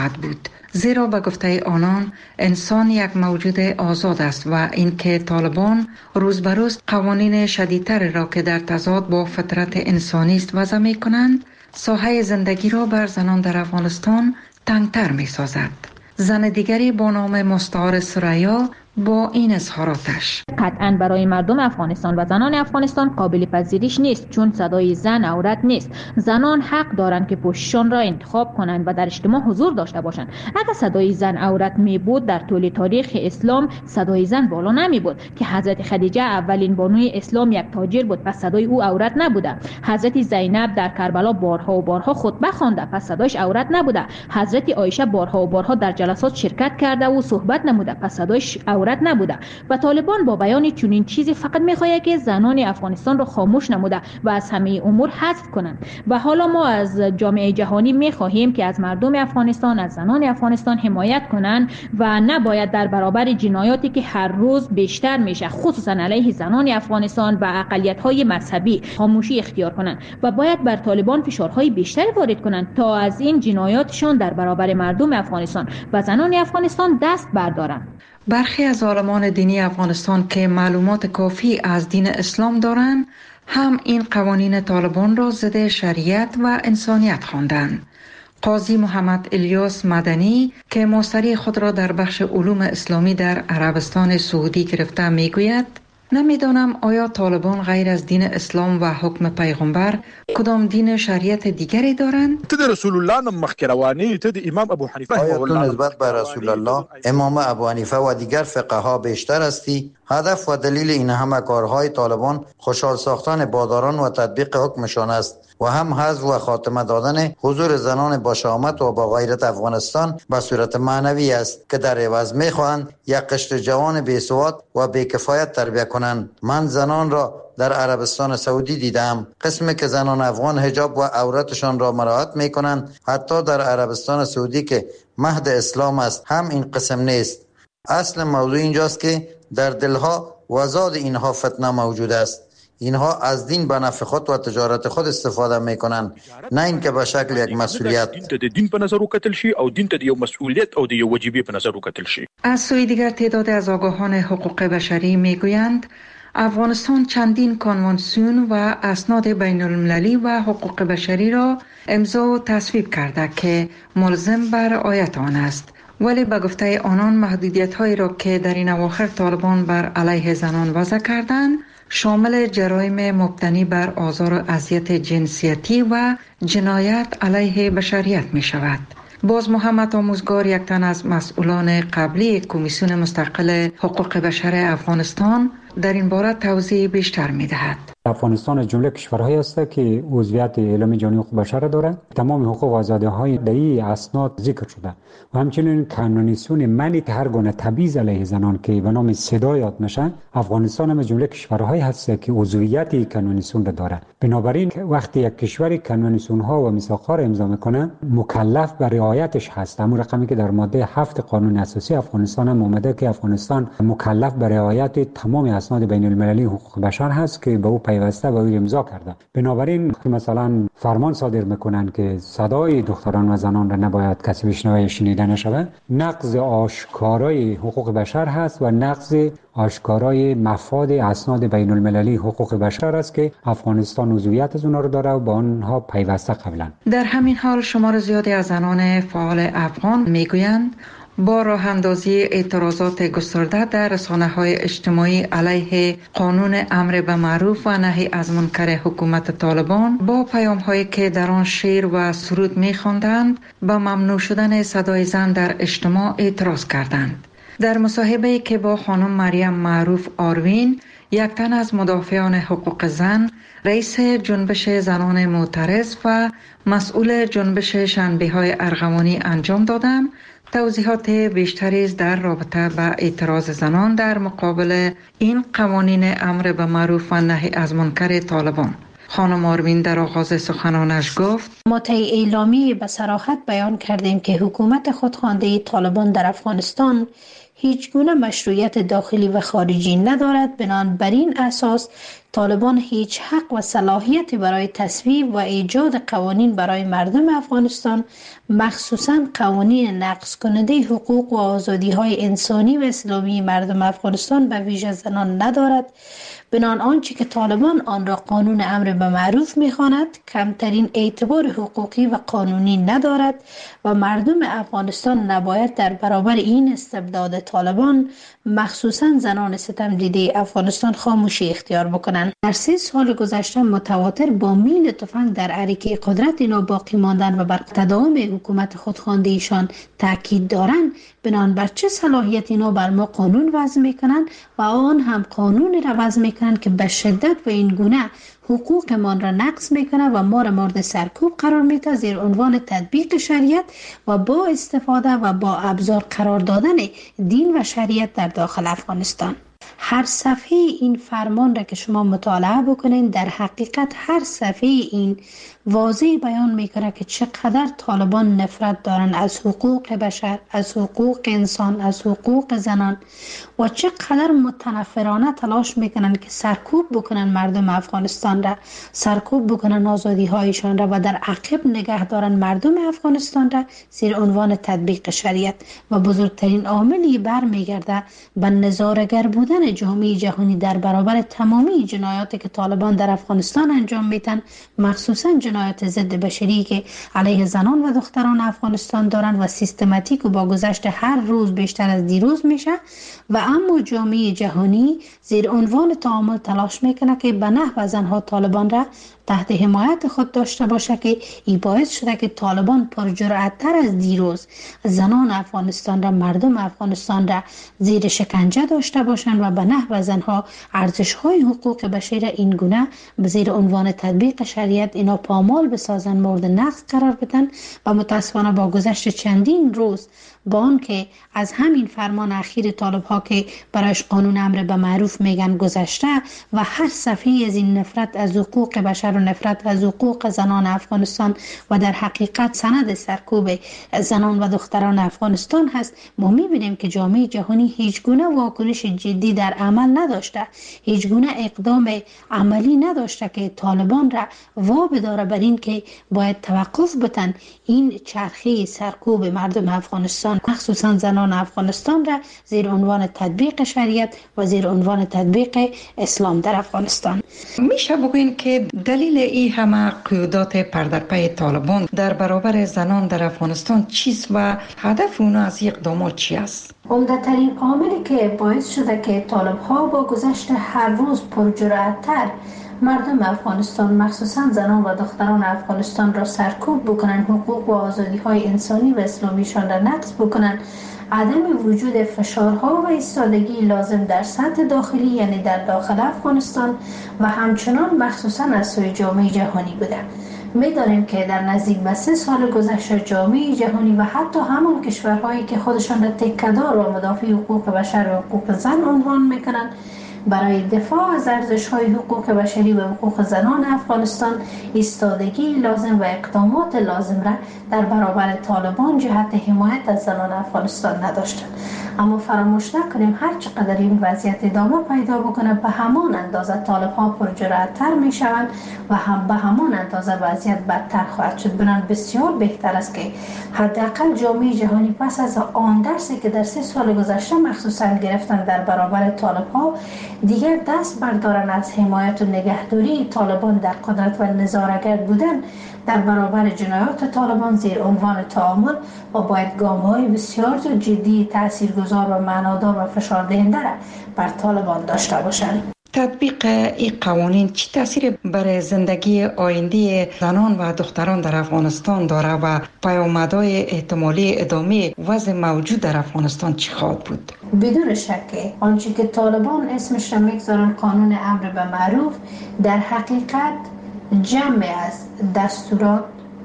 بود، زیرا به گفته آنان انسان یک موجود آزاد است و اینکه طالبان روز به روز قوانین شدیدتر را که در تضاد با فطرت انسانی است وضع می کنند، ساحه زندگی را بر زنان در افغانستان تنگتر می سازد. زن دیگری با نام مستعار سریا با این اظهاراتش: قطعاً برای مردم افغانستان و زنان افغانستان قابل پذیرش نیست، چون صدای زن عورت نیست. زنان حق دارند که پوششان را انتخاب کنند و در اجتماع حضور داشته باشند. اگر صدای زن عورت می بود، در طول تاریخ اسلام صدای زن بالا نمی بود که حضرت خدیجه اولین بانوی اسلام یک تاجر بود، پس صدای او عورت نبوده. حضرت زینب در کربلا بارها و بارها خطبه خوانده، پس صدایش عورت نبوده. حضرت عایشه بارها و بارها در جلسات شرکت کرده و صحبت نموده، پس صدایش عورت نبوده. و طالبان با بیان چنین چیزی فقط میخواهد که زنان افغانستان را خاموش نموده و از همه امور حذف کنند. و حالا ما از جامعه جهانی میخواهیم که از مردم افغانستان، از زنان افغانستان حمایت کنند و نباید در برابر جنایاتی که هر روز بیشتر میشه، خصوصا علیه زنان افغانستان و اقلیت‌های مذهبی، خاموشی اختیار کنند و باید بر طالبان فشارهای بیشتری وارد کنند تا از این جنایاتشان در برابر مردم افغانستان و زنان افغانستان دست بردارند. برخی از عالمان دینی افغانستان که معلومات کافی از دین اسلام دارند، هم این قوانین طالبان را ضد شریعت و انسانیت خواندند. قاضی محمد الیاس مدنی که ماستری خود را در بخش علوم اسلامی در عربستان سعودی گرفته میگوید: نمیدانم آیا طالبان غیر از دین اسلام و حکم پیغمبر کدام دین شریعت دیگری دارند؟ ته رسول الله مخکې رواني، ته امام ابو حنیفه آیا تو نسبت به رسول الله، امام ابو حنیفه و دیگر فقها بیشتر هستی؟ هدف و دلیل این همه کارهای طالبان خوشحال ساختن باداران و تطبیق حکمشان است و هم حذف و خاتمه دادن حضور زنان با شهامت و با غیرت افغانستان به صورت معنوی است که در عوض میخواهند یک قشر جوان بی‌سواد و بی‌کفایت تربیت کنند. من زنان را در عربستان سعودی دیدم، قسمی که زنان افغان حجاب و عورتشان را مراعات میکنند. حتی در عربستان سعودی که مهد اسلام است هم این قسم نیست. اصل موضوع اینجاست که در دلها و زاد اینها فتنه موجود است. اینها از دین به نفع خود و تجارت خود استفاده میکنند، نه اینکه به شکل یک مسئولیت. دین په نظر وکتل شي او دین ته د یو مسئولیت او د یو وجیبه په نظر وکتل شي. از سوی دیگر تعداد از آگاهان حقوق بشری میگویند افغانستان چندین کنوانسیون و اسناد بین المللی و حقوق بشری را امضا و تصویب کرده که ملزم بر رعایت آن است، ولی به گفته آنان محدودیت‌هایی را که در این اواخر طالبان بر علیه زنان وضع کردند شامل جرایم مبتنی بر آزار و اذیت جنسیتی و جنایت علیه بشریت می شود. باز محمد آموزگار، یک تن از مسئولان قبلی کمیسیون مستقل حقوق بشر افغانستان، در این باره توضیح بیشتر می دهد. افغانستان از جمله کشورهایی است که عضویت اعلامیه جهانی حقوق بشر دارد. تمام حقوق و آزادی‌های در این اسناد ذکر شده و همچنین کنونسیون منع هر گونه تبعیض علیه زنان که به نام صدا یاد میشه. افغانستان هم از جمله کشورهایی هست که عضویت کنونسیون را دارد. بنابراین وقتی یک کشور کنونسیون ها و میثاق‌ها را امضا میکنه مکلف به رعایتش هست. همون رقمی که در ماده 7 قانون اساسی افغانستان هم اومده که افغانستان مکلف به رعایت تمام اسناد بین المللی حقوق بشر هست که به او پیوسته و او امضا کرده. بنابراین مثلا فرمان صادر میکنن که صدای دختران و زنان را نباید کسی بشنوه یا شنیده نشود، نقض آشکارای حقوق بشر هست و نقض آشکارای مفاد اسناد بین المللی حقوق بشر است که افغانستان عضویت از اونها رو داره و با آنها پیوسته قبلا. در همین حال شمار زیادی از زنان فعال افغان میگویند با راه اندازی اعتراضات گسترده در رسانه‌های اجتماعی علیه قانون امر به معروف و نهی از منکر حکومت طالبان با پیام‌هایی که در آن شعر و سرود می‌خواندند به ممنوع شدن صدای زن در اجتماع اعتراض کردند. در مصاحبه‌ای که با خانم مریم معروف آروین، یک تن از مدافعان حقوق زن، رئیس جنبش زنان معترض و مسئول جنبش شنبه‌های ارغوانی انجام دادم، توضیحات بیشتری در رابطه با اعتراض زنان در مقابل این قوانین امر به معروف و نهی از منکر طالبان. خانم آروین در آغاز سخنانش گفت: ما طی اعلامیه به صراحت بیان کردیم که حکومت خودخوانده طالبان در افغانستان هیچ گونه مشروعیت داخلی و خارجی ندارد. بنابراین اساس طالبان هیچ حق و صلاحیتی برای تصویب و ایجاد قوانین برای مردم افغانستان، مخصوصاً قوانین نقض کننده حقوق و آزادی های انسانی و اسلامی مردم افغانستان به ویژه زنان ندارد. بنان آنچه که طالبان آن را قانون امر به معروف می‌خواند کمترین اعتبار حقوقی و قانونی ندارد و مردم افغانستان نباید در برابر این استبداد طالبان مخصوصاً زنان ستم دیده افغانستان خاموشی اختیار بکنند. در 3 سال گذشته متواتر با میل تفنگ در عریکه قدرت اینا باقی ماندن و بر تداوم حکومت خودخوانده ایشان تاکید دارند. بنان بر چه صلاحیت اینا بر ما قانون وضع میکنند و آن هم قانون را وضع میکنند که به شدت و این گونه حقوق ما را نقض میکنه و ما را مورد سرکوب قرار میده زیر عنوان تطبیق شریعت و با استفاده و با ابزار قرار دادن دین و شریعت در داخل افغانستان. هر صفحه این فرمان را که شما مطالعه بکنین در حقیقت هر صفحه این واضح بیان میکنه که چقدر طالبان نفرت دارن از حقوق بشر، از حقوق انسان، از حقوق زنان و چقدر متنفرانه تلاش میکنن که سرکوب بکنن مردم افغانستان را، سرکوب بکنن آزادی هایشان را و در عقب نگه دارن مردم افغانستان را زیر عنوان تطبیق شریعت. و بزرگترین عاملی برمیگرده به نظاره‌گر بودن جامعه جهانی در برابر تمامی جنایاتی که طالبان در افغانستان انجام میدن، مخصوصا جنایات ضد بشری که علیه زنان و دختران افغانستان دارن و سیستماتیک و با گذشت هر روز بیشتر از دیروز میشه. و اما جامعه جهانی زیر عنوان تعامل تلاش میکنه که به نحو زنها طالبان را تحت حمایت خود داشته باشه که این باعث شده که طالبان پرجرأت‌تر از دیروز زنان افغانستان را، مردم افغانستان را زیر شکنجه داشته باشند و به نحو زنها ارزش‌های حقوق بشر را این گونه به زیر عنوان تطبیق شریعت اینا پامال بسازن، مورد نقض قرار بدن. و متاسفانه با گذشت چندین روز با آن که از همین فرمان اخیر طالب ها که برایش قانون امر به معروف میگن گذشته و هر صفحه از این نفرت از حقوق بشر و نفرت از حقوق زنان افغانستان و در حقیقت سند سرکوب زنان و دختران افغانستان هست، ما میبینیم که جامعه جهانی هیچ گونه واکنش جدی در عمل نداشته، هیچ گونه اقدام عملی نداشته که طالبان را وابداره بر این که باید توقف بتن این چرخه سرکوب مردم افغانستان مخصوصا زنان افغانستان را زیر عنوان تطبیق شریعت و زیر عنوان تطبیق اسلام در افغانستان. میشه بگوین که دلیل این همه قیودات پردرپی طالبان در برابر زنان در افغانستان چیست و هدف اونا از اقدامات چی است؟ عمده‌ترین عاملی که باعث شده که طالب‌ها با گذشت هر روز پرجرأت‌تر مردم افغانستان مخصوصا زنان و دختران افغانستان را سرکوب بکنن، حقوق و آزادی های انسانی و اسلامیشان را نقض بکنن، عدم وجود فشارها و ایستادگی لازم در سطح داخلی یعنی در داخل افغانستان و همچنان مخصوصا از سوی جامعه جهانی بوده. می‌دانیم که در نزدیک به 3 سال گذشته جامعه جهانی و حتی همان کشورهایی که خودشان را تکیه‌دار و مدافع حقوق بشر و حقوق زن عنوان می‌کنند برای دفاع از ارزش‌های حقوق بشری و حقوق زنان افغانستان ایستادگی لازم و اقدامات لازم را در برابر طالبان جهت حمایت از زنان افغانستان نداشتند. اما فراموش نکنیم هر چقدر این وضعیت ادامه پیدا بکنه به همان اندازه طالب‌ها پرجرأت‌تر می‌شوند و هم به همان اندازه وضعیت بدتر خواهد شد. بنابراین بسیار بهتر است که حداقل جامعه جهانی پس از آن درسی که در 3 سال گذشته مخصوصا گرفتن در برابر طالب‌ها دیگر دست بردارن از حمایت و نگهداری طالبان در قدرت و نظاره‌گر بودن در برابر جنایات طالبان زیر عنوان تعامل و باید گام‌های بسیار جدی، تاثیرگذار و معنادار و فشاردهنده را بر طالبان داشته باشند. تطبیق این قوانین چی تاثیر برای زندگی آینده زنان و دختران در افغانستان داره و پیامدهای احتمالی ادامه وضع موجود در افغانستان چی خواهد بود؟ بدون شک آنچه که طالبان اسمش را میگذارن قانون امر به معروف در حقیقت جمع از دستورات،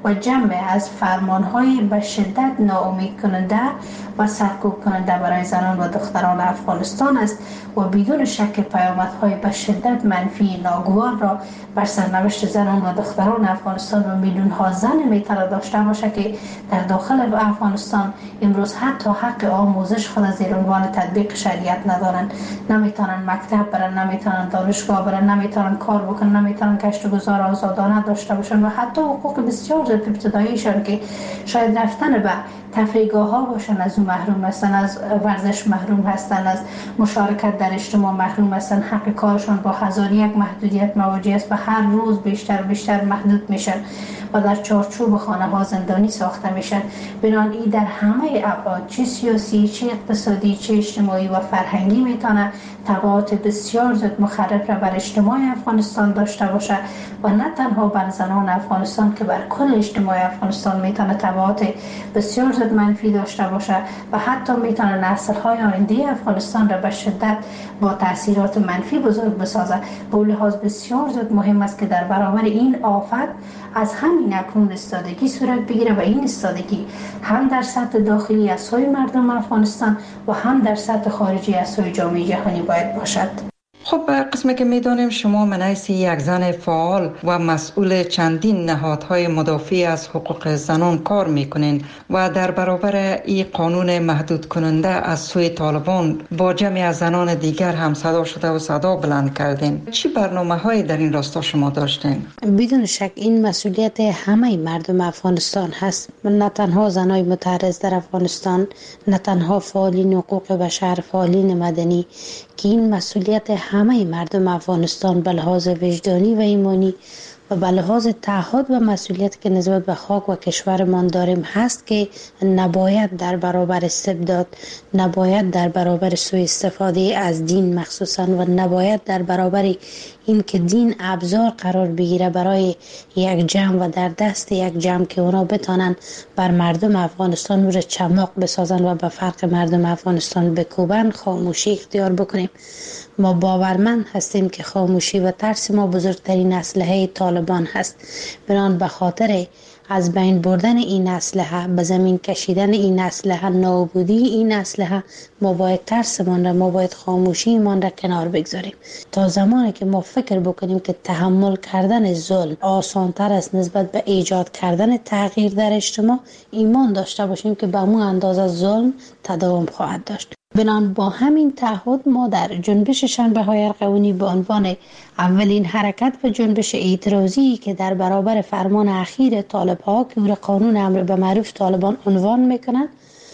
و جمع از فرمانهای به شدت ناامید کننده و سرکوب کننده برای زنان و دختران افغانستان است و بدون شک پیامدهای به شدت منفی ناگوار را بر سرنوشت زنان و دختران افغانستان و میلیون ها زن میتونه داشته باشه که در داخل افغانستان امروز حتی حق آموزش خود زیر عنوان تطبیق شریعت ندارن، نمیتونن مکتب برن، نمیتونن دانشگاه برن، نمیتونن کار بکنن، نمیتونن کشت و گذار آزادانه داشته باشن و حتی حقوق بسیار ابتداییشان که شاید رفتن به تفریحگاه ها باشن از اون محروم هستن، از ورزش محروم هستن، از مشارکت در اجتماع محروم هستن، حق کارشان با 1001 محدودیت مواجه است و هر روز بیشتر و بیشتر محدود میشن و در چارچوب خانه ها زندانی ساخته میشن. بنابراین در همه ابعاد چه سیاسی، چه اقتصادی، چه اجتماعی و فرهنگی میتونه تبعات بسیار زیاد مخرب را بر اجتماع افغانستان داشته باشه و نه تنها بر زنان افغانستان که بر کل اجتماع افغانستان میتونه تبعات بسیار زیاد منفی داشته باشه و حتی میتونه نسل‌های آینده افغانستان را به شدت با تاثیرات منفی بزرگ بسازه. به لحاظ بسیار زیاد مهم است که در برابر این آفت از همین اکنون استادگی صورت بگیره و این استادگی هم در سطح داخلی از سوی مردم افغانستان و هم در سطح خارجی از سوی جامعه جهانی باید باشد. خب قسمی که میدانیم شما من حیث یک زن فعال و مسئول چندین نهادهای مدافع از حقوق زنان کار میکنین و در برابر این قانون محدود کننده از سوی طالبان با جمعی از زنان دیگر هم صدا شده و صدا بلند کردین. چی برنامه هایی در این راستا شما داشتین؟ بدون شک این مسئولیت همه مردم افغانستان هست، نه تنها زنای متعرض در افغانستان، نه تنها فعالین حقوق بشر، فعالین مدنی، که این مسئولیت همه مردم افغانستان به لحاظ وجدانی و ایمانی و به لحاظ تعهد و مسئولیت که نسبت به خاک و کشورمان داریم هست که نباید در برابر استبداد، نباید در برابر سوء استفاده از دین مخصوصا و نباید در برابر این که دین ابزار قرار بگیره برای یک جمع و در دست یک جمع که اونا بتانن بر مردم افغانستان رو چماق بسازن و به فرق مردم افغانستان بکوبن، خاموشی اختیار بکنیم. ما باورمند هستیم که خاموشی و ترس ما بزرگترین اسلحه طالبان هست. بنابراین به خاطر از بین بردن این اسلحه، به زمین کشیدن این اسلحه، نابودی این اسلحه، ما باید ترسمان را، ما باید خاموشیمان را کنار بگذاریم تا زمانی که ما فکر بکنیم که تحمل کردن ظلم آسانتر است نسبت به ایجاد کردن تغییر در اجتماع، ایمان داشته باشیم که به همون اندازه ظلم تداوم خواهد داشت. بنابراین با همین تعهد ما در جنبش شنبه‌های ارغوانی به عنوان اولین حرکت و جنبش اعتراضی که در برابر فرمان اخیر طالب‌ها که او را قانون امر به معروف طالبان عنوان میکنند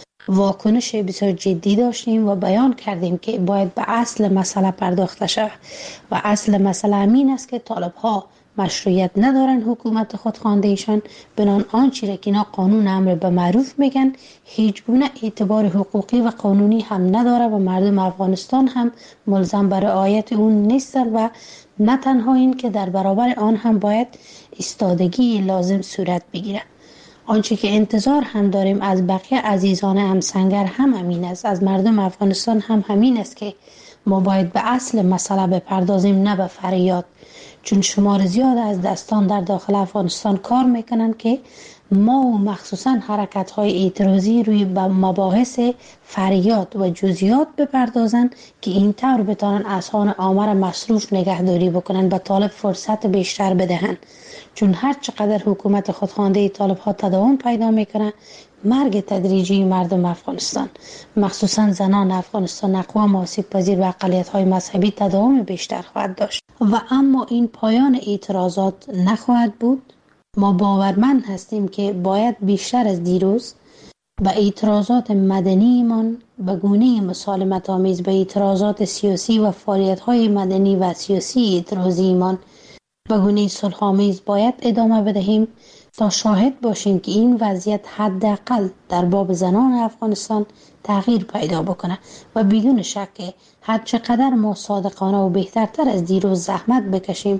واکنش بسیار جدی داشتیم و بیان کردیم که باید به اصل مسئله پرداخته شود و اصل مسئله امین است که طالب‌ها مشروعیت ندارن حکومت خودخوانده ایشان، بنان آنچه را که اینا قانون امر به معروف میگن هیچ گونه اعتبار حقوقی و قانونی هم نداره و مردم افغانستان هم ملزم بر رعایت اون نیستن و نه تنها این که در برابر آن هم باید ایستادگی لازم صورت بگیره. آنچه که انتظار هم داریم از بقیه عزیزان همسنگر هم همین است، از مردم افغانستان هم همین است که ما باید به اصل مسئله بپردازیم نه به فریاد، چون شمار زیاد از دستان در داخل افغانستان کار میکنن که ما و مخصوصا حرکت‌های اعتراضی روی مباحث فریاد و جزئیات بپردازن که این طور بتانن اذهان عامه را مصروف نگهداری بکنن، به طالب فرصت بیشتر بدهن، چون هر چقدر حکومت خودخوانده طالب ها تداوم پیدا میکنه مرگ تدریجی مردم افغانستان مخصوصا زنان افغانستان، اقوام آسیب پذیر و اقلیت‌های مذهبی تداوم بیشتر خواهد داشت و اما این پایان اعتراضات نخواهد بود. ما باورمند هستیم که باید بیشتر از دیروز به اعتراضات مدنیمان به گونه مسالمت آمیز به اعتراضات سیاسی و فعالیت‌های مدنی و سیاسی اعتراضیمان به گونه صلح‌آمیز باید ادامه بدهیم تا شاهد باشیم که این وضعیت حداقل در باب زنان افغانستان تغییر پیدا بکنه و بدون شک هر چقدر ما صادقانه و بهترتر از دیروز زحمت بکشیم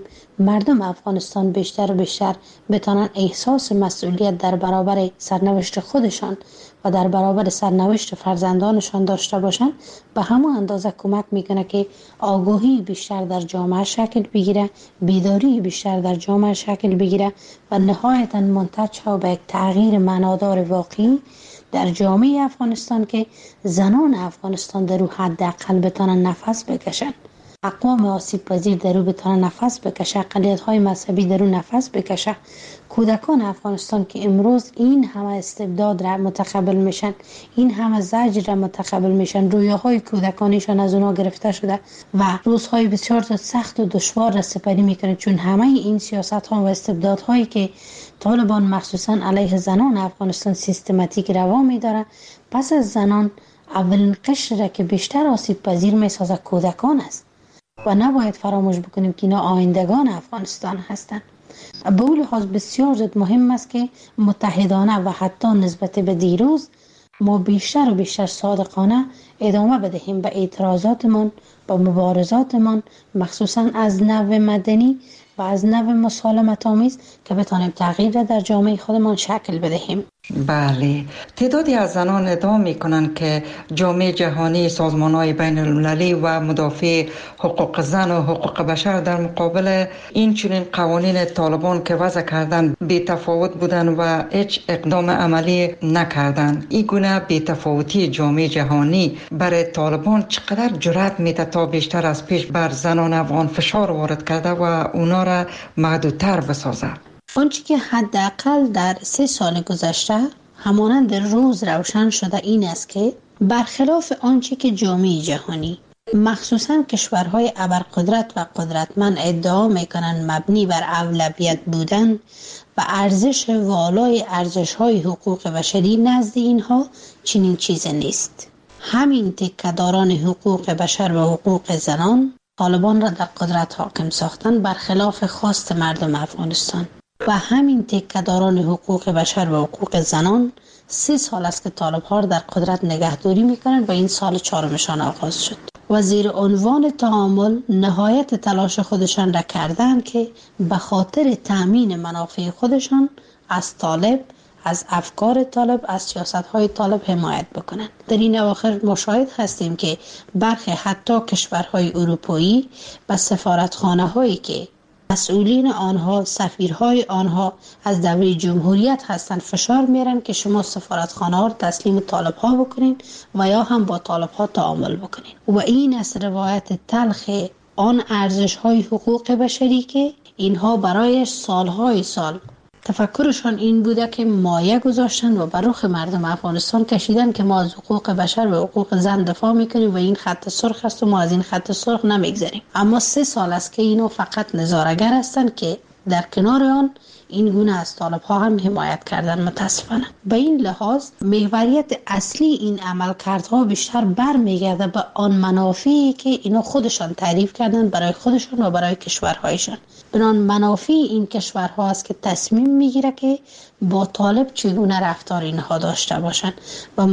مردم افغانستان بیشتر و بیشتر بتانن احساس مسئولیت در برابر سرنوشت خودشان و در برابر سرنوشت فرزندانشان داشته باشند، به همون اندازه کمک میکنه که آگاهی بیشتر در جامعه شکل بگیره، بیداری بیشتر در جامعه شکل بگیره و نهایتاً منتج ها به یک تغییر معنادار واقعی در جامعه افغانستان که زنان افغانستان در او حداقل بتانن نفس بکشن، اقوام آسیب پذیر در او بتانن نفس بکشه، اقلیت های مذهبی در او نفس بکشه، کودکان افغانستان که امروز این همه استبداد را متقبل میشن، این همه زجر را متقبل میشن، رویاهای کودکانیشان از اونا گرفته شده و روزهای بسیار سخت و دشوار را سپری میکنه، چون همه این سیاست ها و استبداد هایی که طالبان مخصوصا علیه زنان افغانستان سیستماتیک روا میداره، پس از زنان اولین قشر را که بیشتر آسیب پذیر میسازه کودکان است و نباید فراموش بکنیم که اینا آیندگان افغانستان هستند. به اون لحاظ بسیار زیاد مهم است که متحدانه و حتی نسبت به دیروز ما بیشتر و بیشتر صادقانه ادامه بدهیم به اعتراضاتمان، به مبارزاتمان، مخصوصا از نوع مدنی و از نوع مسالمت آمیز که بتانیم تغییر را در جامعه خودمان شکل بدهیم. بله، تعدادی از زنان ادعا میکنند که جامعه جهانی، سازمان‌های بین المللی و مدافع حقوق زن و حقوق بشر در مقابل این چنین قوانین طالبان که وضع کردن بی تفاوت بودن و هیچ اقدام عملی نکردن. این گونه بی تفاوتی جامعه جهانی برای طالبان چقدر جرأت میده تا بیشتر از پیش بر زنان افغان فشار وارد کرده و اونا را محدودتر بسازه؟ آنچه که حداقل در 3 سال گذشته همانند روز روشن شده این است که برخلاف آنچه که جامعه جهانی مخصوصا کشورهای ابرقدرت و قدرتمند ادعا میکنند مبنی بر اولویت بودن و ارزش والای ارزش‌های حقوق بشری، نزد اینها چنین چیزی نیست. همین تکه‌داران حقوق بشر و حقوق زنان طالبان را در قدرت حاکم ساختن برخلاف خواست مردم افغانستان و همین تکه‌داران حقوق بشر و حقوق زنان 3 سال است که طالب‌ها را در قدرت نگهداری می‌کنند و این سال 4مشان آغاز شد و زیر عنوان تعامل نهایت تلاش خودشان را کردند که به خاطر تأمین منافع خودشان از طالب، از افکار طالب، از سیاست‌های طالب حمایت بکنند. در این اواخر مشاهد هستیم که برخی حتی کشورهای اروپایی و سفارتخانه‌هایی که مسئولین آنها، سفیرهای آنها از دوره جمهوریت هستند فشار میارن که شما سفارتخانه ها رو تسلیم طالب ها بکنین و یا هم با طالب ها تعامل بکنین و این از روایت تلخ آن ارزش های حقوق بشری که اینها برایش سالهای سال تفکرشان این بوده که مایه گذاشتن و بر رخ مردم افغانستان کشیدن که ما از حقوق بشر و حقوق زن دفاع میکنیم و این خط سرخ است و ما از این خط سرخ نمیگذریم. اما 3 سال است که اینو فقط نظاره‌گر هستند که در کنار آن این گونه از طالب ها هم حمایت کردن. متاسفانه به این لحاظ محوریت اصلی این عملکردها بیشتر برمیگرده به آن منافعی که اینا خودشان تعریف کردن برای خودشان و برای کشورهایشان. بنان منافع این کشورها است که تصمیم میگیره که با طالب چگونه رفتار اینها داشته باشند و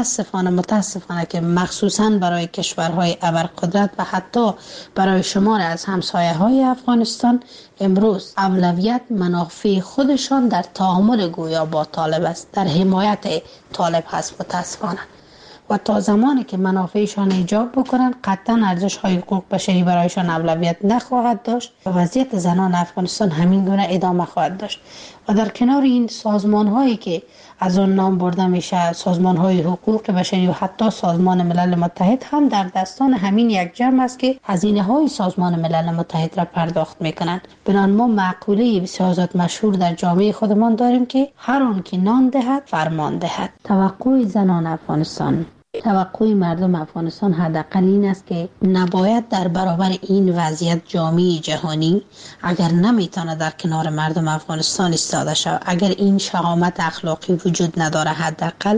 متاسفانه که مخصوصا برای کشورهای ابرقدرت و حتی برای شمار از همسایه های افغانستان امروز اولویت منافع خودشان در تعامل گویا با طالب است، در حمایت طالب هست. متاسفانه و تا زمانی که منافعشان ایجاب بکنند قطعا ارزش‌های حقوق بشری برایشان اولویت نخواهد داشت و وضعیت زنان افغانستان همین گونه ادامه خواهد داشت. و در کنار این سازمان‌هایی که از آن نام برده میشه، سازمان‌های حقوق بشری و حتی سازمان ملل متحد هم در دستان همین یک جمع است که هزینه‌های سازمان ملل متحد را پرداخت می‌کنند. بنان ما مقوله بسیار مشهور در جامعه خودمان داریم که هر آن که نان دهد فرمان دهد. توقع زنان افغانستان، توقع مردم افغانستان حداقل این است که نباید در برابر این وضعیت جامعه جهانی اگر نمیتونه در کنار مردم افغانستان ایستاده شود، اگر این شهامت اخلاقی وجود نداره، حداقل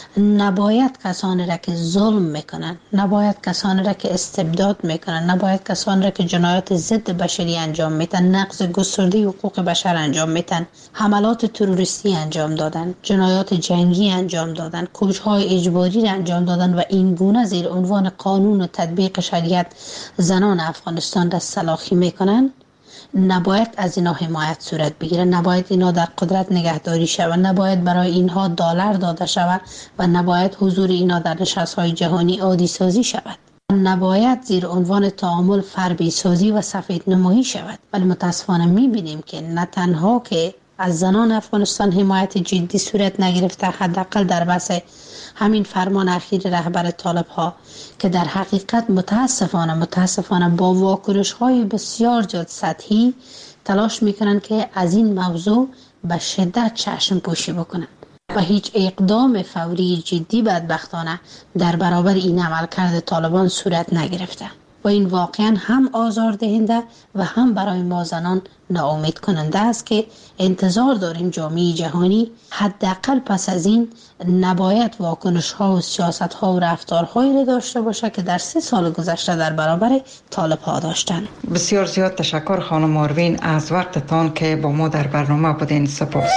نباید کسانی را که ظلم میکنن، نباید کسانی را که استبداد میکنن، نباید کسانی را که جنایات ضد بشری انجام میدن، نقض گسترده حقوق بشر انجام میدن، حملات تروریستی انجام دادن، جنایات جنگی انجام دادن، کشتارهای اجباری را انجام دادن و این گونه زیر عنوان قانون و تطبیق شریعت زنان افغانستان را سلاخی میکنن، نباید از اینا حمایت صورت بگیره، نباید اینا در قدرت نگهداری شود، نباید برای اینها دلار داده شود و نباید حضور اینا در نشست‌های جهانی عادی سازی شود. نباید زیر عنوان تعامل فربی سازی و سفید نمایی شود. ولی متاسفانه می‌بینیم که نه تنها که از زنان افغانستان حمایت جدی صورت نگرفته، حداقل در بحث همین فرمان اخیر رهبر طالب ها که در حقیقت متاسفانه با واکنش های بسیار زیاد سطحی تلاش میکنن که از این موضوع به شدت چشم پوشی بکنند و هیچ اقدام فوری جدی بدبختانه در برابر این عملکرد طالبان صورت نگرفته و این واقعا هم آزاردهنده و هم برای ما زنان ناامید کننده است که انتظار داریم جامعه جهانی حداقل پس از این نباید واکنش ها و سیاست ها و رفتارهایی را داشته باشه که در 3 سال گذشته در برابر طالب ها داشتن. بسیار زیاد تشکر خانم آروین از وقتتان که با ما در برنامه بودین. سپاس.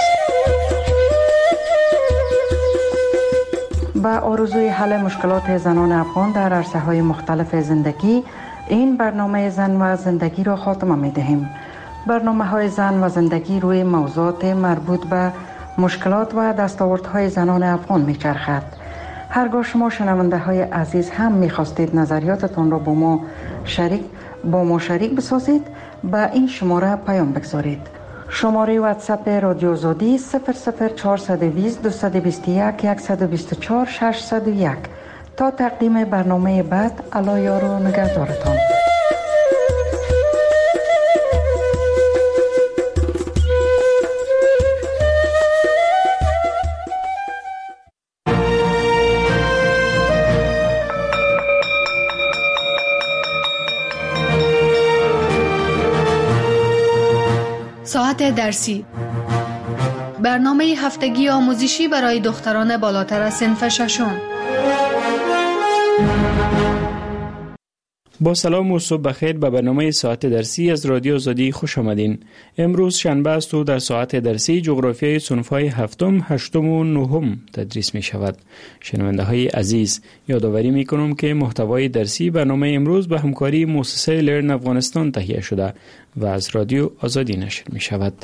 با آرزوی حل مشکلات زنان افغان در عرصه‌های مختلف زندگی، این برنامه زن و زندگی را خاتمه می‌دهیم. برنامه‌های زن و زندگی روی موضوعات مربوط به مشکلات و دستاوردهای زنان افغان می‌چرخد. هرگاه شما شنونده‌های عزیز هم می‌خواستید نظریاتتان را با ما شریک بسازید، به این شماره پیام بگذارید. شماره واتساپ رادیو آزادی 00420 221 124 601. تا تقدیم برنامه بعد، الله یار و نگهدارتان. ساعت درسی، برنامه هفتگی آموزشی برای دختران بالاتر از صنف ششم. با سلام و صبح بخیر به برنامه ساعت درسی از رادیو آزادی خوش آمدین. امروز شنبه است و در ساعت درسی جغرافیای صنف‌های هفتم، هشتم و نهم تدریس می شود. شنونده های عزیز، یادآوری می کنم که محتوای درسی برنامه امروز به همکاری مؤسسه لرن افغانستان تهیه شده و از رادیو آزادی نشر می شود.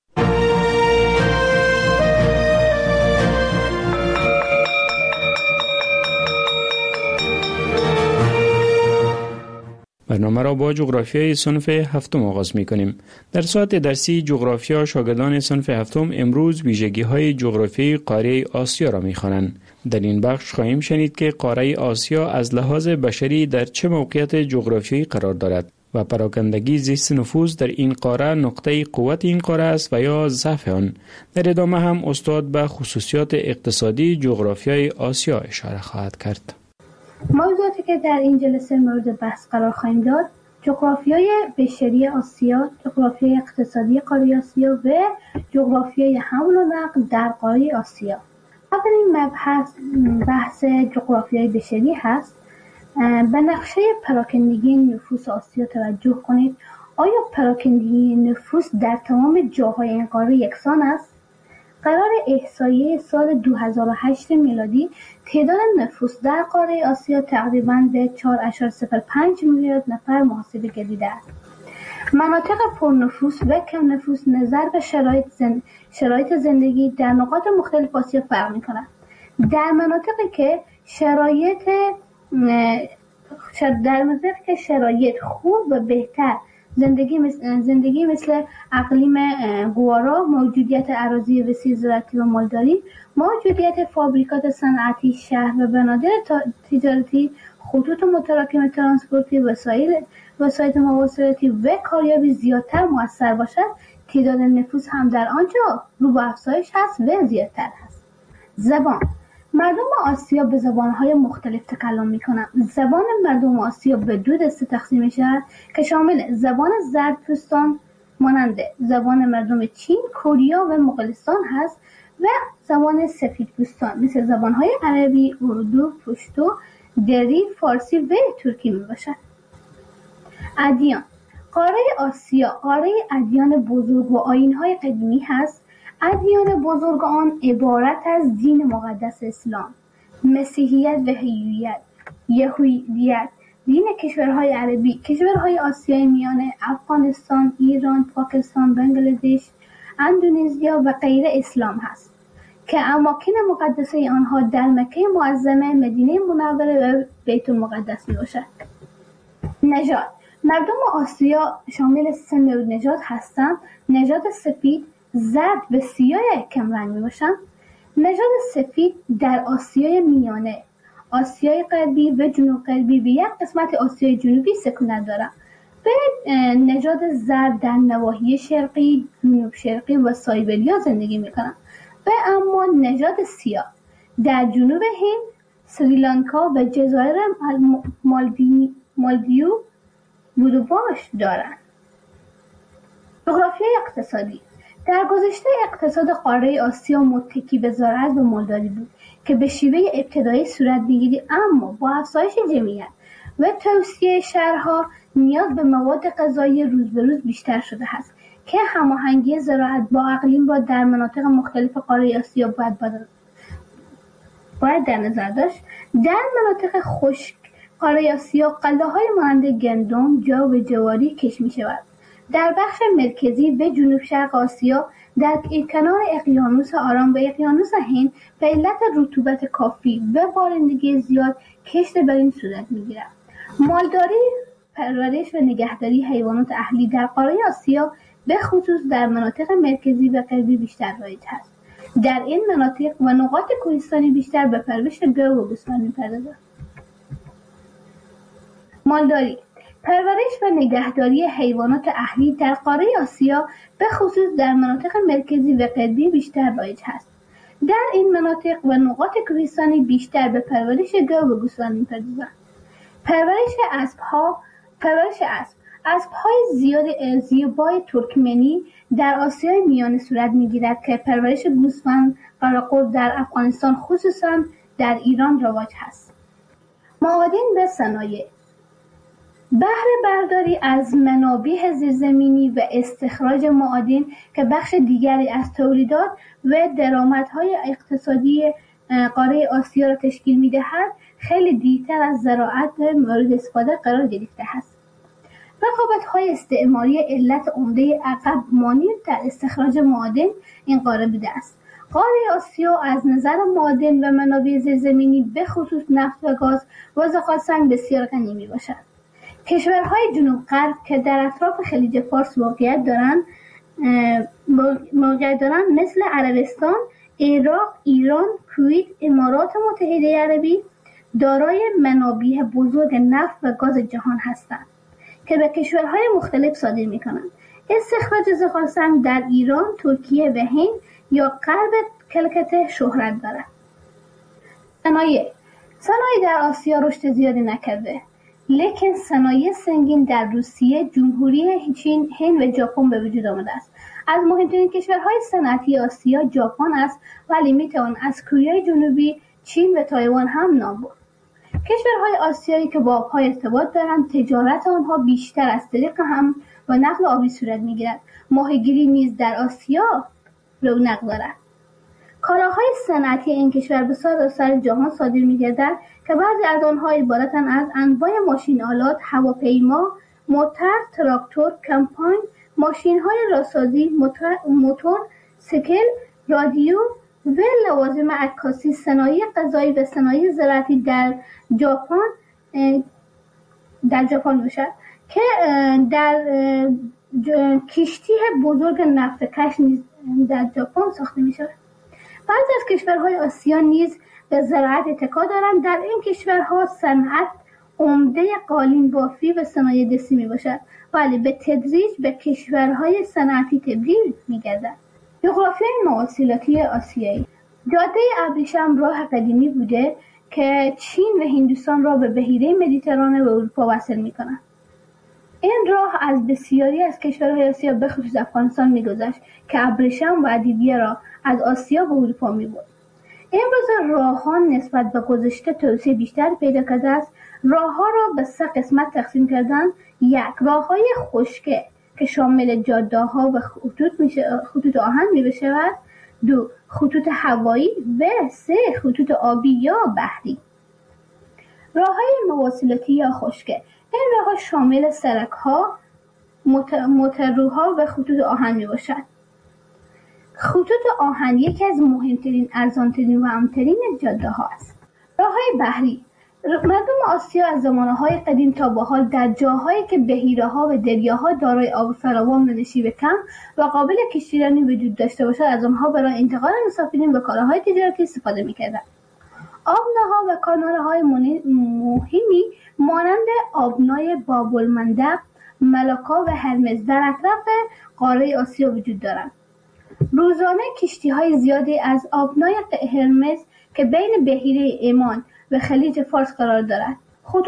برنامه را با جغرافیای صنف هفتم آغاز می کنیم. در ساعت درسی جغرافیا شاگردان صنف هفتم امروز ویژگی‌های جغرافیایی قاره آسیا را می خوانند. در این بخش خواهیم شنید که قاره آسیا از لحاظ بشری در چه موقعیت جغرافیایی قرار دارد و پراکندگی زیست نفوذ در این قاره نقطه قوت این قاره است و یا ضعف آن. در ادامه هم استاد به خصوصیات اقتصادی جغرافیای آسیا اشاره خواهد کرد. موضوعاتی که در این جلسه مورد بحث قرار خواهیم داد: جغرافیای بشری آسیا، جغرافیای اقتصادی قاره آسیا و جغرافیای حمل و نقل در قاره آسیا. اولین مبحث بحث جغرافیای بشری هست. به نقشه پراکندگی نفوس آسیا توجه کنید. آیا پراکندگی نفوس در تمام جاهای این قاره یکسان است؟ قرار احصایه سال 2008 میلادی تعداد نفوس در قاره آسیا تقریباً به 4.05 میلیارد نفر محاسبه گردیده است. مناطق پرنفوس و کم نفوس نظر به شرایط زندگی در نقاط مختلف آسیا فرق می‌کند. در مناطقی که شرایط خوب و بهتر زندگی مثل اقلیم گوارا، موجودیت اراضی وسیع زراعتی و مالداری، موجودیت فابریکات صنعتی، شهر و بنادر تجارتی، خطوط متراکم ترانسپورتی، وسایل مواصلاتی و کاریابی زیادتر مؤثر باشد، تعداد نفوس هم در آنجا رو به افزایش هست و زیادتر هست. زبان: مردم آسیا به زبان‌های مختلف تکلم می‌کنند. زبان مردم آسیا به 2 دسته تقسیم می‌شود که شامل زبان زردپوستان مانند زبان مردم چین، کره و مغولستان هست و زبان سفیدپوستان مثل زبان‌های عربی، اردو، پشتو، دری، فارسی و ترکی میباشد. ادیان: قاره آسیا قاره ادیان بزرگ و آیین‌های قدیمی هست. ادیان بزرگ آن عبارت از دین مقدس اسلام، مسیحیت و یهودیت دین کشورهای عربی، کشورهای آسیای میانه، افغانستان، ایران، پاکستان، بنگلادش، اندونزیا و غیره اسلام هست که اماکن مقدسه آنها در مکه معظمه، مدینه منوره و بیت المقدس می باشد. نژاد: مردم آسیا شامل سه نوع نژاد هستند: نژاد سفید، زرد و سیاه کم رنگ می باشند. نژاد سفید در آسیای میانه، آسیای غربی و جنوب غربی و یک قسمت آسیای جنوبی سکونت دارند. به نژاد زرد در نواحی شرقی، جنوب شرقی و سایبریا زندگی می کنند. و اما نژاد سیاه در جنوب هند، سریلانکا و جزایر مالدیو بودوباش دارند. جغرافیای اقتصادی: در گذشته اقتصاد قاره آسیا متکی به زراعت و مالداری بود که به شیوه ابتدایی صورت می‌گیرد، اما با افزایش جمعیت و توسعه شهرها نیاز به مواد غذایی روز به روز بیشتر شده است که هماهنگی زراعت با اقلیم را در مناطق مختلف قاره آسیا باید در نظر داشت. در مناطق خشک قاره آسیا غله‌های مانند گندم، جو و جواری کشت می‌شود. در بخش مرکزی و جنوب شرق آسیا در کنار اقیانوس آرام و اقیانوس هند به علت رطوبت کافی و بارندگی زیاد کشت بر این صورت می‌گیرد. مالداری، پرورش و نگهداری حیوانات اهلی در قاره آسیا به خصوص در مناطق مرکزی و غربی بیشتر رایج است. در این مناطق و نقاط کوهستانی بیشتر به پرورش گاو و گوسفند می‌پردازند. مالداری، پرورش و نگهداری حیوانات اهلی در قاره آسیا به خصوص در مناطق مرکزی و غربی بیشتر رایج است. در این مناطق و نقاط کوهستانی بیشتر به پرورش گاو و گوسفند می‌پردازند. پرورش اسب، اسب‌های زیبای ترکمنی در آسیای میانه صورت می‌گیرد که پرورش گوسفند قراقل در افغانستان خصوصاً در ایران رواج است. معادن و صنایع: بهره برداری از منابع زیرزمینی و استخراج معادن که بخش دیگری از تولیدات و درآمدهای اقتصادی قاره آسیا را تشکیل می‌دهد، خیلی دیرتر از زراعت مورد استفاده قرار گرفته است. رقابت‌های استعماری علت عمده عقب مانی در استخراج معادن این قاره بوده است. قاره آسیا از نظر معادن و منابع زیرزمینی به خصوص نفت و گاز و زغال‌سنگ بسیار غنی میباشد. کشورهای جنوب غرب که در اطراف خلیج فارس موقعیت دارند مثل عربستان، عراق، ایران، کویت، امارات متحده عربی دارای منابع بزرگ نفت و گاز جهان هستند که به کشورهای مختلف صادر می‌کنند. استخراج زغال‌سنگ در ایران، ترکیه و هند یا غرب کلکته شهرت دارد. صنایع در آسیا رشد زیادی نکرده، لیکن صنایع سنگین در روسیه، جمهوری چین، هند و ژاپن به وجود آمده است. از مهمترین کشورهای صنعتی آسیا ژاپن است، ولی میتوان از کره جنوبی، چین و تایوان هم نام برد. کشورهای آسیایی که با آبها ارتباط دارند، تجارت آنها بیشتر از طریق هم و نقل آبی صورت میگیرد. ماهیگیری نیز در آسیا رونق دارد. کالاهای صنعتی این کشور به سراسر جهان صادر می‌گردد که بعضی از آنها عبارتند از انواع ماشین آلات، هواپیما، موتور، تراکتور، کمپاین، ماشین‌های راسازی، موتور، سیکل، رادیو و لوازم عکاسی. صنایع غذایی و صنایع زراعتی در ژاپن باشد که در کشتی بزرگ نفت کش نیز در ژاپن ساخته می‌شود. بعضی از کشورهای آسیا نیز به زراعت اتکا دارند. در این کشورها صنعت عمده قالین بافی و صنایع دستی میباشد، ولی به تدریج به کشورهای صنعتی تبدیل میگردد. جغرافیای مواصلاتی آسیایی: جاده ابریشم راه قدیمی بوده که چین و هندوستان را به بحیره مدیترانه و اروپا وصل میکند. این راه از بسیاری از کشورهای آسیا به خصوص افغانستان میگذشت که ابریشم و ادویه را از آسیا به اروپا میبرد. امروز راه‌ها نسبت به گذشته توسعه بیشتر پیدا کرده است. راه‌ها را به 3 قسمت تقسیم کردند: 1. راه‌های خشکی که شامل جاده‌ها و خطوط آهن می‌شود. 2. خطوط هوایی و 3. خطوط آبی یا بحری. راه‌های مواصلاتی یا خشکه. این راه‌ها شامل سرک‌ها، موتورها و خطوط آهن میباشد. خطوط آهن یکی از مهمترین، ارزانترین و امن‌ترین جاده ها است. راه‌های بحری. مردم آسیا از زمانه‌های قدیم تا به حال در جاهایی که بحیره‌ها و دریاها دارای آب فراوان و نشیب کم و قابل کشتیرانی وجود داشته باشد از آنها برای انتقال مسافرین و کالاهای تجارتی استفاده می‌کردند. آبناها و کانال‌های مهمی مانند آبنای باب‌المندب، ملاکا و هرمز در اطراف قاره آسیا وجود دارند. روزانه کشتی‌های زیادی از آبنای هرمز که بین بحیره عمان و خلیج فارس قرار دارد. خطوط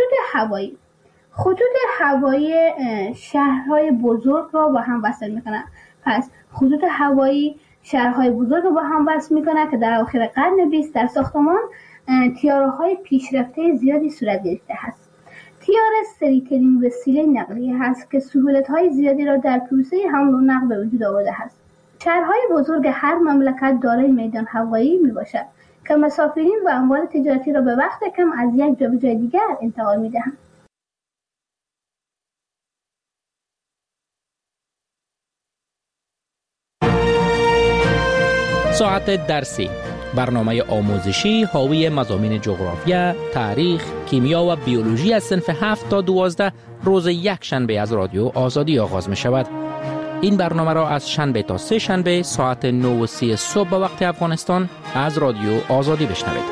هوایی شهرهای بزرگ را با هم وصل می‌کنند. پس خطوط هوایی شهرهای بزرگ را با هم وصل می‌کند که در اواخر قرن 20 در ساختمان طیاره‌های پیشرفته زیادی صورت گرفته است. طیاره سریع‌ترین وسیله نقلیه است که سهولت‌های زیادی را در پروسه حمل و نقل به وجود آورده است. شهرهای بزرگ هر مملکت دارای میدان هوایی میباشد که مسافرین و اموال تجارتی را به وقت کم از یک جا به جای دیگر انتقال میدهند. ساعت درسی، برنامه آموزشی حاوی مضامین جغرافیا، تاریخ، کیمیا و بیولوژی از صنف 7 تا 12 روز یک شنبه از رادیو آزادی آغاز می شود. این برنامه را از شنبه تا سه شنبه ساعت 9:30 صبح به وقت افغانستان از رادیو آزادی بشنوید.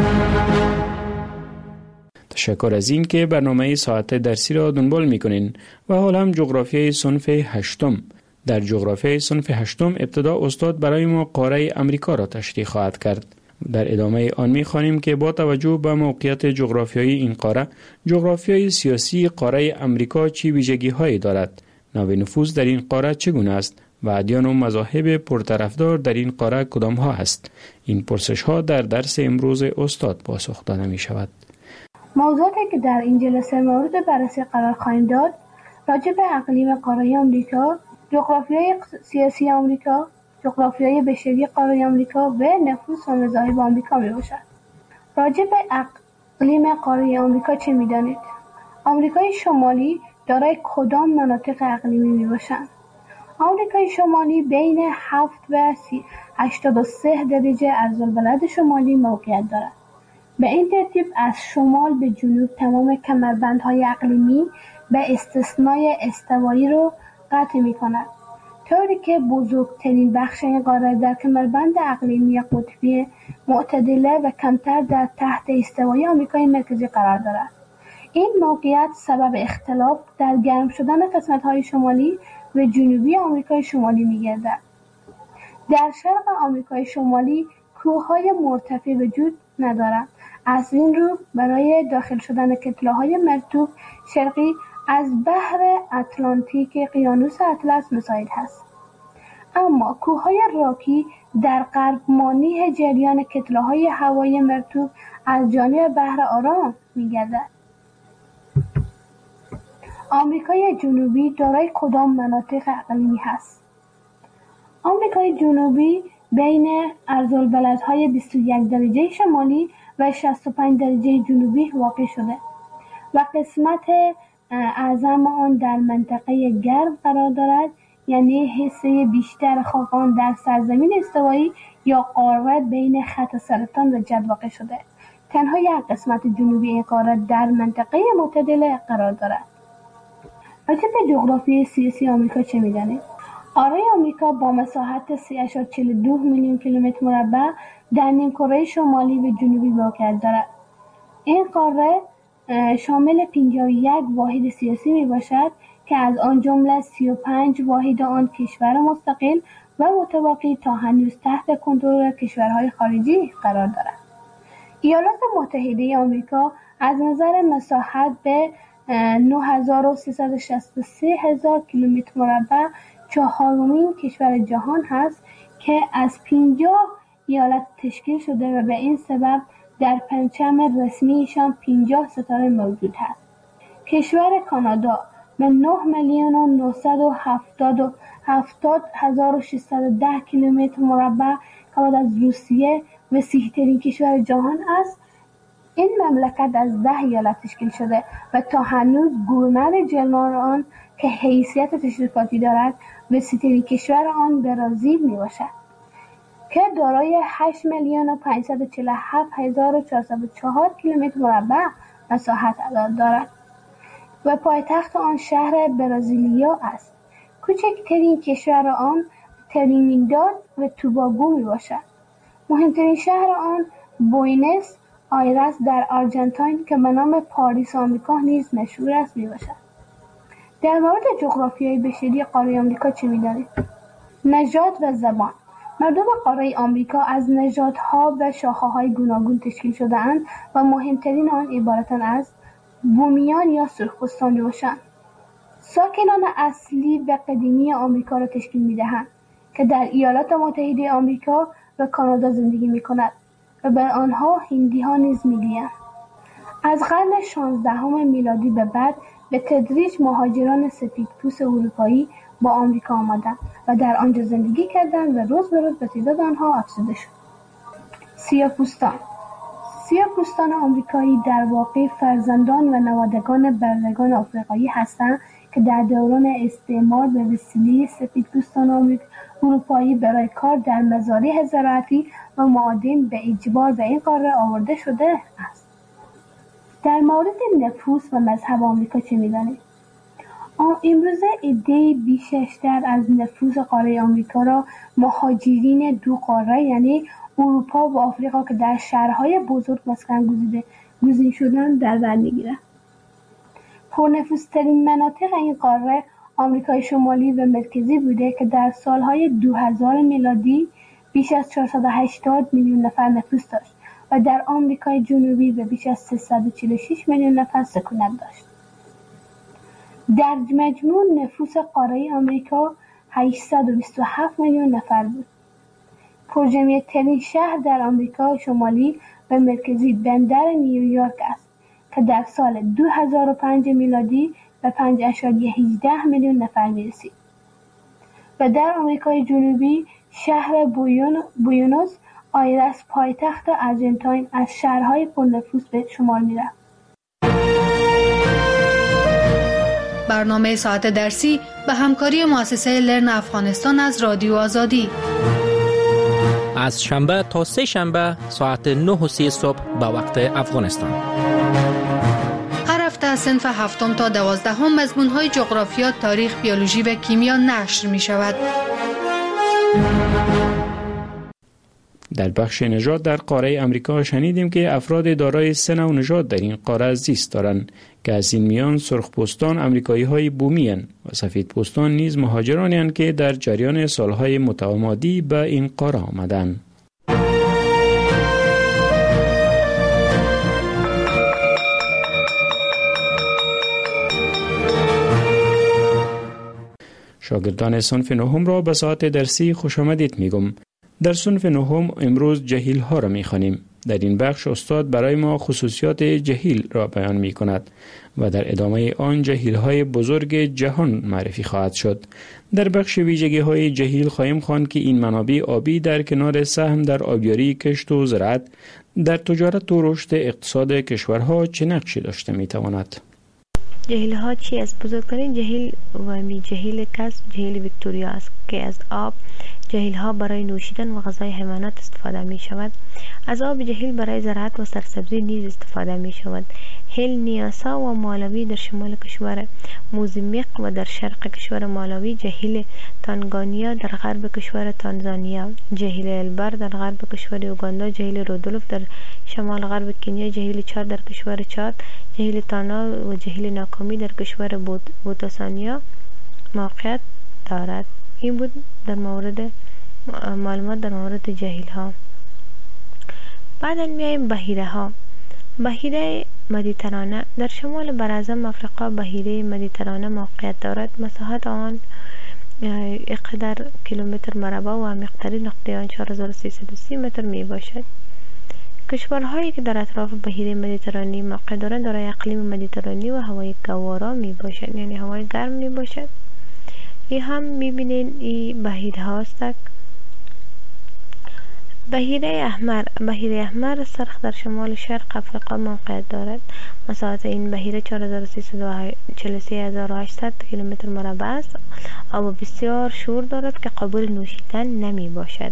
تشکر از این که برنامه ساعت درسی را دنبال می‌کنین و حالا هم جغرافیای صنف 8. در جغرافیای صنف 8 ابتدا استاد برای ما قاره امریکا را تشریح خواهد کرد. در ادامه آن می‌خوانیم که با توجه به موقعیت جغرافیایی این قاره، جغرافیای سیاسی قاره امریکا چه ویژگی‌هایی دارد؟ نوع نفوذ در این قاره چگونه است و ادیان و مذاهب پرطرفدار در این قاره کدام ها است؟ این پرسش ها در درس امروز استاد پاسخ داده می شود. موضوعاتی که در این جلسه مورد بررسی قرار خواهیم داد راجع به اقلیم قاره آمریکا، جغرافیای سیاسی آمریکا، جغرافیای بشری قاره آمریکا و نفوذ و مذاهب آمریکا می باشد. راجع به اقلیم قاره آمریکا چه می دانید؟ آمریکای شمالی دارای کدام مناطق اقلیمی می باشند؟ آمریکای شمالی بین 7 و 83 درجه عرض‌البلد شمالی موقعیت دارد. به این ترتیب از شمال به جنوب تمام کمربندهای اقلیمی به استثنای استوایی رو قطع می کند، طوری که بزرگترین بخش این قاره در کمربند اقلیمی قطبی معتدله و کمتر در تحت استوایی آمریکای مرکزی قرار دارد. این موقعیت سبب اختلاف در گرم شدن قسمت‌های شمالی و جنوبی آمریکای شمالی می‌گردد. در شرق آمریکای شمالی کوه‌های مرتفع وجود ندارد. از این رو برای داخل شدن کتله‌های مرطوب شرقی از بحر اتلانتیک اقیانوس اطلس مساعد است. اما کوه‌های راکی در غرب مانع جریان کتله‌های هوایی مرطوب از جانب بحر آرام می‌گردد. آمریکای جنوبی دارای کدام مناطق اقلیمی هست؟ آمریکای جنوبی بین عرض‌البلدهای 21 درجه شمالی و 65 درجه جنوبی واقع شده و قسمت اعظم آن در منطقه گرم قرار دارد، یعنی حصه بیشتر خاکان در سرزمین استوایی یا قاره بین خط سرطان و جد واقع شده. تنها یک قسمت جنوبی این قاره در منطقه معتدله قرار دارد. راجع به جغرافیای سیاسی آمریکا چه می‌دانید؟ قاره آمریکا با مساحت 3.42 میلیون کیلومتر مربع در نیمکره شمالی و جنوبی موقعیت دارد. این قاره شامل 51 واحد سیاسی میباشد که از آن جمله 35 واحد آن کشور مستقل و متواقی تا هنوز تحت کنترل کشورهای خارجی قرار دارد. ایالات متحده آمریکا از نظر مساحت به 9363,000 کیلومتر مربع چهارمین کشور جهان هست که از 50 ایالت تشکیل شده و به این سبب در پرچم رسمیشان 50 ستاره موجود هست. کشور کانادا به 9,977,610 کیلومتر مربع که بعد از روسیه وسیع‌ترین کشور جهان است این مملکت از 10 ایالت تشکیل شده و تا هنوز گورنر جنرال آن که حیثیت تشریفاتی دارد وسیع‌ترین کشور آن برزیل میباشد که دارای 8,547,404 کیلومتر مربع مساحت دارد و پایتخت آن شهر برزیلیا است. کوچکترین کشور آن ترینیداد و توباگو میباشد. مهمترین شهر آن بوینس آیرس در آرژانتین که به نام پاریس آمریکا نیز مشهور است میباشد. در مورد جغرافیای بشری قاره آمریکا چه می‌دانید؟ نژاد و زبان. مردم قاره آمریکا از نژادها و شاخه‌های گوناگون تشکیل شده‌اند و مهمترین آن عبارتند از بومیان یا سرخپوستان میباشند. ساکنان اصلی و قدیمی آمریکا را تشکیل می‌دهند که در ایالات متحده آمریکا و کانادا زندگی می‌کنند و به آنها هندی‌ها نیز می‌گویند. از قرن 16 میلادی به بعد به تدریج مهاجران سفیدپوست اروپایی با آمریکا آمدند و در آنجا زندگی کردند و روز به روز به تعداد آنها افزوده شد. سیاه‌پوستان آمریکایی در واقع فرزندان و نوادگان برندگان آفریقایی هستند که در دوران استعمار به وسیله سفیدپوستان اروپایی برای کار در مزارع زراعتی و معادن به اجبار به این قاره آورده شده است. در مورد نفوس و مذهب آمریکا چه می‌دانید؟ امروزه عده‌ای بیشتر از نفوس قاره آمریکا را مهاجرین دو قاره یعنی اروپا و آفریقا که در شهرهای بزرگ مسکن گزین شدند در بر می‌گیرند. پرنفوذترین مناطق این قاره آمریکای شمالی و مرکزی بوده که در سالهای 2000 میلادی بیش از 480 میلیون نفر نفوذ داشت و در آمریکای جنوبی به بیش از 346 میلیون نفر سکونت داشت. در مجموع نفوس قاره آمریکا 827 میلیون نفر بود. پرجمعیت‌ترین شهر در آمریکا شمالی و مرکزی بندر نیویورک است که در سال 2005 میلادی به 5.18 میلیون نفر می‌رسید. و در آمریکای جنوبی شهر بوینوس آیرس پایتخت آرژانتین از شهرهای پرنفوذ به شمار می‌رفت. برنامه ساعت درسی به همکاری مؤسسه لرن افغانستان از رادیو آزادی از شنبه تا سه شنبه ساعت 9:30 صبح به وقت افغانستان. هر هفته از صنف 7 تا 12 مضمون‌های جغرافیا، تاریخ، بیولوژی و کیمیا نشر می‌شود. در بخش نژاد در قاره امریکا شنیدیم که افراد دارای 3 نوع نژاد در این قاره زیست دارند که از این میان سرخپوستان امریکایی‌های بومی اند و سفیدپوستان نیز مهاجرانی اند که در جریان سالهای متمادی به این قاره آمدند. شاگردان صنف نهم را به ساعت درسی خوش آمدید میگم. در صنف نهم امروز جهیل ها را میخوانیم. در این بخش استاد برای ما خصوصیات جهیل را بیان می کند و در ادامه آن جهیل های بزرگ جهان معرفی خواهد شد. در بخش ویژگی های جهیل خواهیم خواند که این منابع آبی در کنار سهم در آبیاری، کشت و زراعت در تجارت و رشد اقتصاد کشورها چه نقشی داشته می تواند. جهیل ها چی است؟ بزرگترین جهیل و جهیل کسب جهیل ویکتوریا است که از آب جهیل ها برای نوشیدن و غذای حیوانات استفاده می شود. از آب جهیل برای زراعت و سرسبزی نیز استفاده می شود. هیل نیاسا و مالاوی در شمال کشور موزامبیق و در شرق کشور مالاوی، جهیل تانگانیا در غرب کشور تانزانیا، جهیل البر در غرب کشور اوگاندا، جهیل رودولف در شمال غرب کنیا، جهیل چاد در کشور چاد، جهیل تانا و جهیل ناکامی در کشور بوتسوانیا موقعیت دارد. این بود در مورد معلومات در مورد جهیل ها. بعد میایم بحیره ها. بحیره مدیترانه در شمال براعظم افریقا بحیره مدیترانه موقعیت دارد. مساحت آن اقدار کیلومتر مربع و مقداری نقطه آن 4330 متر می باشد. کشورهایی که در اطراف بحیره مدیترانه موقع دارند دارای اقلیم مدیترانه و هوای گوارا می باشد، یعنی هوای گرم می باشد. این هم میبینین این بحیره هاست. بحیره احمر سرخ در شمال شرق افریقا موقعیت دارد. مساحت این بحیره 433800 کیلومتر مربع است. آب بسیار شور دارد که قابل نوشیدن نمی باشد.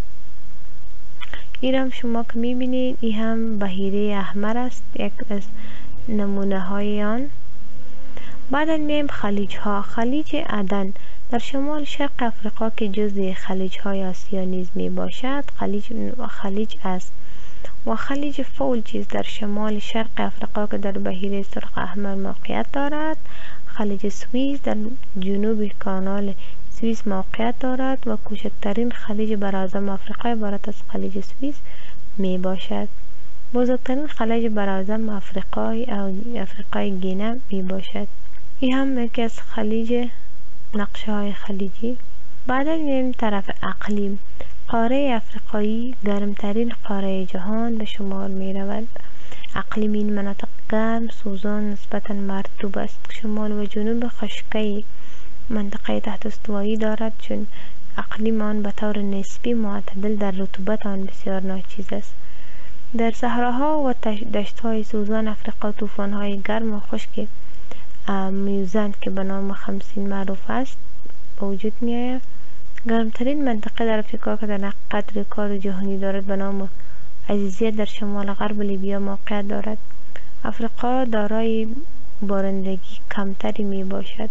این هم شما که می بینید این هم بحیره احمر است، یک از نمونه های آن. بعد میم خلیج ها. خلیج عدن در شمال شرق افریقا که جزء خلیج های آسیا نیز می باشد خلیج است، و خلیج فولجیز در شمال شرق افریقا که در بحیره سرخ احمر موقعیت دارد. خلیج سوئیس در جنوب کانال سوئیس موقعیت دارد و کوچکترین خلیج براعظم آفریقا عبارت از خلیج سوئیس می باشد. بزرگترین خلیج براعظم افریقای گینه می باشد. این هم یکی از خلیج نقشه های خلیجی. بعد میریم طرف اقلیم. قاره افریقایی گرمترین قاره جهان به شمار می رود. اقلیم این مناطق گرم، سوزان، نسبتا مرطوب است. شمال و جنوب خشکی منطقه تحت استوایی دارد، چون اقلیم آن به طور نسبی معتدل در رطوبت آن بسیار ناچیز است. در صحراها و دشت‌های سوزان افریقا طوفان‌های گرم و خشک میوزند که به نام خمسین معروف است به وجود می‌آید. گرمترین منطقه در افریقا که در قطر کار جهانی دارد به نام عزیزیه در شمال غرب لیبیا موقعیت دارد. افریقا دارای بارندگی کمتری می باشد.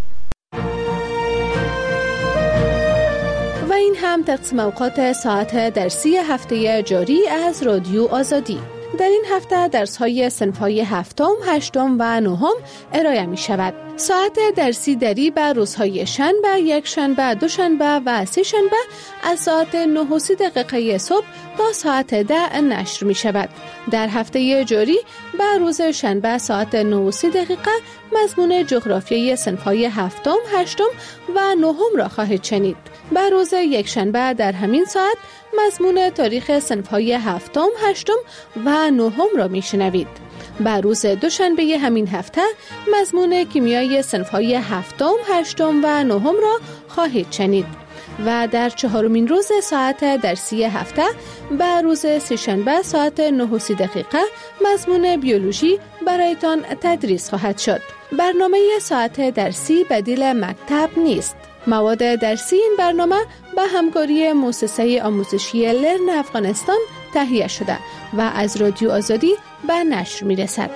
و این هم تقسیم اوقات ساعت درسی هفته جاری از رادیو آزادی. در این هفته درس‌های صنف‌های هفتم، هشتم و نهم ارائه می شود. ساعت درسی دری به روزهای شنبه، یک شنبه، دوشنبه و سه شنبه از ساعت 9:30 صبح تا ساعت 10 نشر می شود. در هفته جاری به روز شنبه ساعت 9:30 مضمون جغرافیای صنف‌های هفتم، هشتم و نهم را خواهید شنید. به روز یک شنبه در همین ساعت مضمون تاریخ صنف‌های هفتم، هشتم و نهم را میشنوید. به روز دوشنبه همین هفته مضمون کیمیای صنف‌های هفتم، هشتم و نهم را خواهید شنید. و در چهارمین روز ساعت درسی هفته به روز سه‌شنبه ساعت 9:30 مضمون بیولوژی برایتان تدریس خواهد شد. برنامه ساعت درسی بدیل مکتب نیست. مواد درسی این برنامه به همکاری مؤسسه آموزشی لرن افغانستان تهیه شده و از رادیو آزادی به نشر می رسد.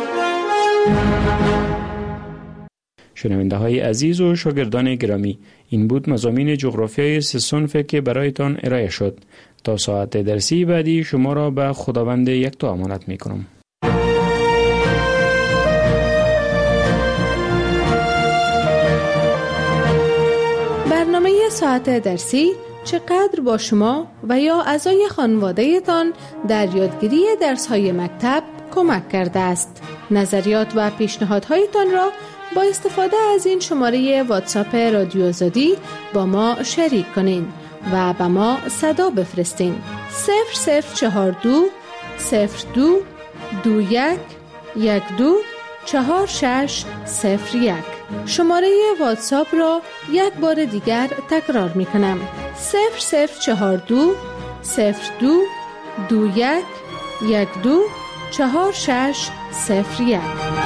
شنونده های عزیز و شاگردان گرامی، این بود مضامین جغرافیای سه صنف که برایتان ارائه شد. تا ساعت درسی بعدی شما را به خداوند یکتا امانت می کنم. برنامه ساعت درسی چقدر با شما و یا اعضای خانواده تان در یادگیری درس‌های مکتب کمک کرده است. نظریات و پیشنهادهایتان را با استفاده از این شماره واتساپ رادیو آزادی با ما شریک کنین و به ما صدا بفرستین. 0042 02 21 12 4601. شماره واتساپ را یک بار دیگر تکرار می کنم. 0042 02 21 12 4601.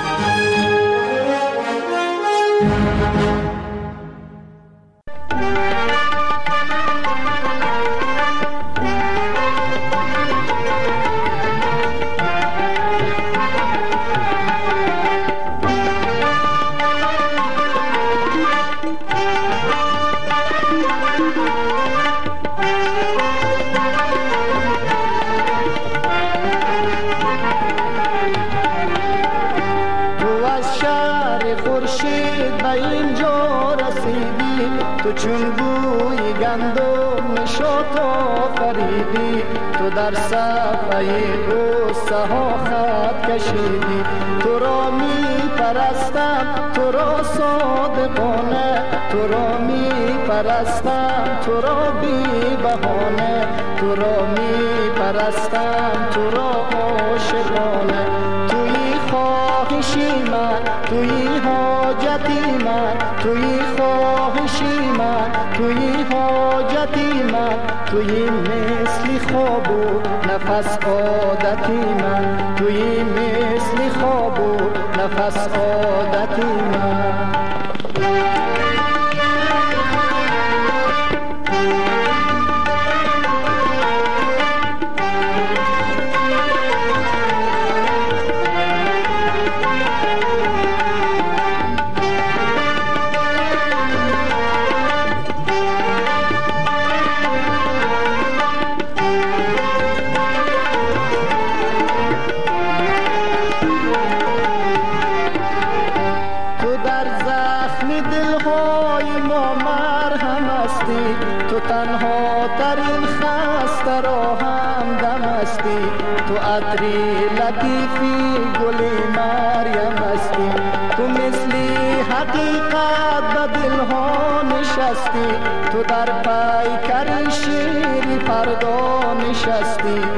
چون بوی گندم نشاط آفریدی، تو در صفحه غصه ها خط کشیدی. تو را می پرستم، تو را صادقانه، تو را می پرستم، تو را بی بهانه، تو را می پرستم، تو را عاشقانه. توی خواهشی من، توی حاجتی من، توی خواهشی من، توی حاجتی من، توی مثل خواب و نفس عادتی من، توی مثل خواب و نفس عادتی من. تنها ترین خسته را هم دم هستی، تو عطری لطیفی گل مریم هستی، تو مثلی حقیقت به دلها نشستی، تو در پیکر شیر فردا نشستی،